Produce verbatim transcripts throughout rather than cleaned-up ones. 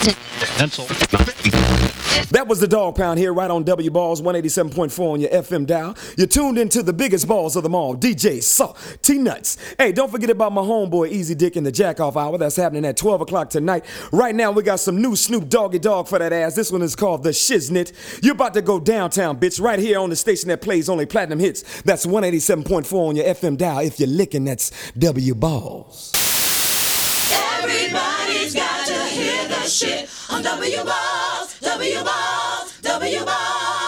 Pencil. That was the Dog Pound here right on W Balls one eighty-seven point four on your F M dial. You're tuned into the biggest balls of them all, D J Saw T-Nuts. Hey, don't forget about my homeboy Easy Dick in the Jack Off Hour. That's happening at twelve o'clock tonight. Right now, we got some new Snoop Doggy Dogg for that ass. This one is called The Shiznit. You're about to go downtown, bitch, right here on the station that plays only platinum hits. That's one eighty-seven point four on your F M dial. If you're licking, that's W Balls. Everybody's got to hear the shit on W Balls, W Balls, W Balls.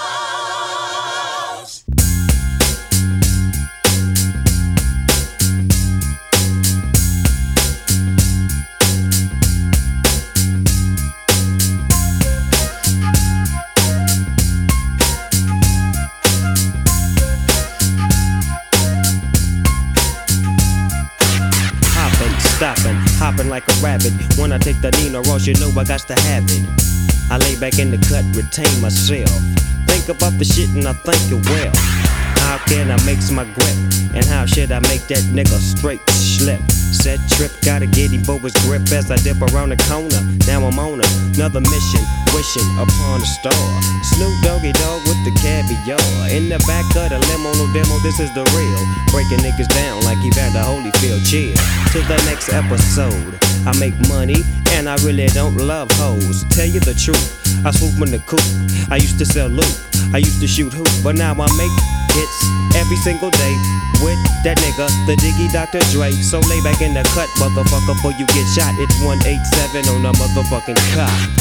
Stopping, hopping like a rabbit. When I take the Nino Ross, you know I got to have it. I lay back in the cut, retain myself. Think about the shit and I think it well. How can I make my grip? And how should I make that nigga straight slip? Set trip, gotta get him for his grip as I dip around the corner. Now I'm on another mission, wishing upon a star. Snoop Doggy Dogg with the caviar. In the back of the limo, no demo, this is the real. Breaking niggas down like Evander Holyfield. Chill to the next episode. I make money and I really don't love hoes. Tell you the truth, I swoop in the coop. I used to sell loot, I used to shoot hoop, but now I make hits every single day with that nigga, the Diggy Doctor Dre. So lay back in the cut, motherfucker, before you get shot. It's one eighty-seven on the motherfucking cop.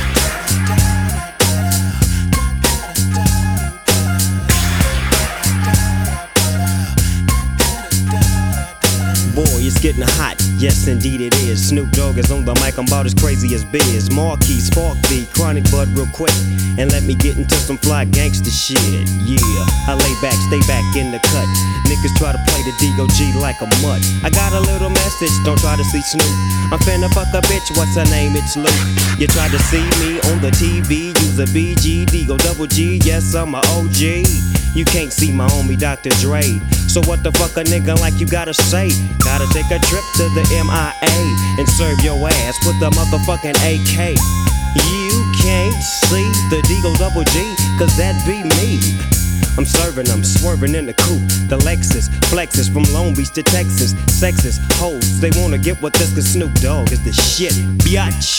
Boy, it's getting hot, yes indeed it is. Snoop Dogg is on the mic, I'm about as crazy as Biz. Marquis, Spark B, Chronic Bud real quick. And let me get into some fly gangster shit. Yeah, I lay back, stay back in the cut. Niggas try to play the D O G like a mutt. I got a little message, don't try to see Snoop. I'm finna fuck a bitch, what's her name? It's Luke. You try to see me on the T V, use a B G, D go double G, yes I'm a O G. You can't see my homie Doctor Dre. So what the fuck a nigga like you gotta say? Gotta take a trip to the M I A and serve your ass with the motherfucking A K. You can't see the D-Go double G, cause that be me. I'm serving them, swerving in the coupe. The Lexus flexes from Long Beach to Texas. Sexist hoes, they wanna get with this cause Snoop Dogg is the shit, biatch.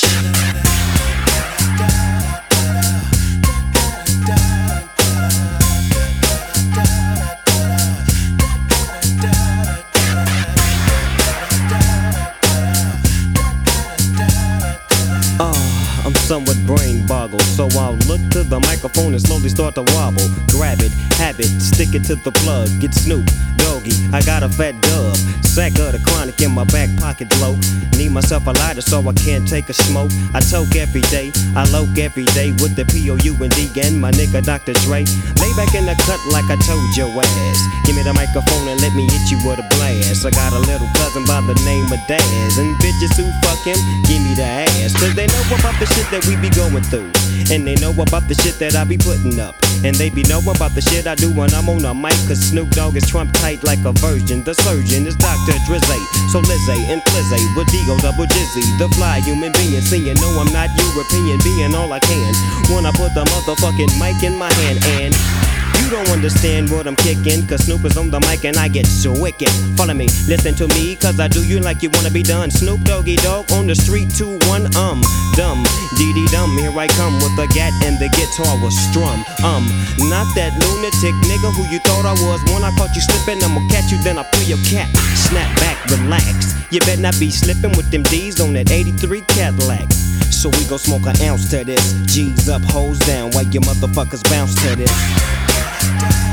I'm somewhat brain boggled, so I'll look to the microphone and slowly start to wobble. Grab it, have it, stick it to the plug. Get Snoop Doggy, I got a fat dub. Sack of the Chronic in my back pocket low. Need myself a lighter so I can't take a smoke. I toke every day, I loke every day with the P O U and D and my nigga Doctor Dre. Lay back in the cut like I told your ass. Give me the microphone and let me hit you with a blast. I got a little cousin by the name of Daz, and bitches who fuck him, give me the ass. Cause they know about the shit that we be going through, and they know about the shit that I be putting up, and they be know about the shit I do when I'm on a mic. Cause Snoop Dogg is Trump tight like a virgin. The surgeon is Doctor Drizzy, so Lizzy and Flizzy with D-Go double Jizzy. The fly human being, seeing no I'm not European, being all I can when I put the motherfucking mic in my hand. And you don't understand what I'm kicking, cause Snoop is on the mic and I get so wicked. Follow me, listen to me, cause I do you like you wanna be done. Snoop Doggy Dogg on the street, two, one, um, dumb, dee-dee dum, here I come with the gat and the guitar was strum. Um, not that lunatic nigga who you thought I was. When I caught you slipping, I'ma catch you, then I pull your cap. Snap back, relax, you better not be slipping with them D's on that eighty-three Cadillac. So we gon' smoke an ounce to this. G's up, hoes down, while you motherfuckers bounce to this.